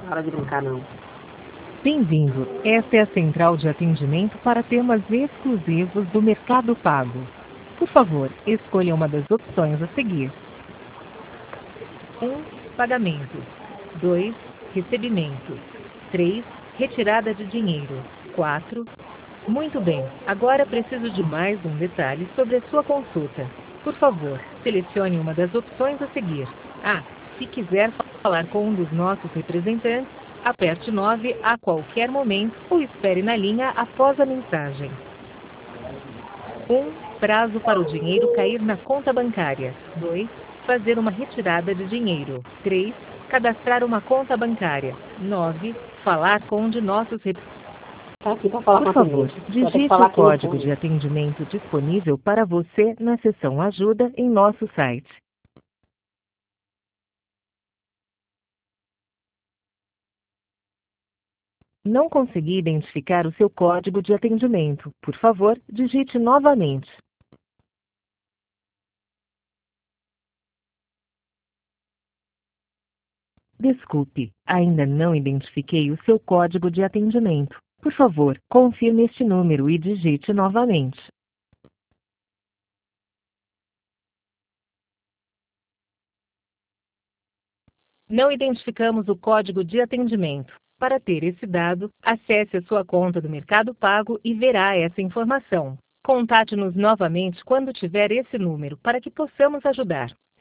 Para de brincar, não. Bem-vindo. Esta é a central de atendimento para temas exclusivos do Mercado Pago. Por favor, escolha uma das opções a seguir. 1. Pagamento. 2. Recebimento. 3. Retirada de dinheiro. 4. Muito bem. Agora preciso de mais um detalhe sobre a sua consulta. Por favor, selecione uma das opções a seguir. Ah, se quiser falar com um dos nossos representantes, aperte 9 a qualquer momento ou espere na linha após a mensagem. 1. Prazo para o dinheiro cair na conta bancária. 2. Fazer uma retirada de dinheiro. 3. Cadastrar uma conta bancária. 9. Falar com um de nossos representantes. Tá aqui para falar com Por a favor, atendente. Vai ter que digite falar o aqui no código fundo. de atendimento disponível para você na seção Ajuda em nosso site. Não consegui identificar o seu código de atendimento. Por favor, digite novamente. Desculpe, ainda não identifiquei o seu código de atendimento. Por favor, confirme este número e digite novamente. Não identificamos o código de atendimento. Para ter esse dado, acesse a sua conta do Mercado Pago e verá essa informação. Contate-nos novamente quando tiver esse número para que possamos ajudar.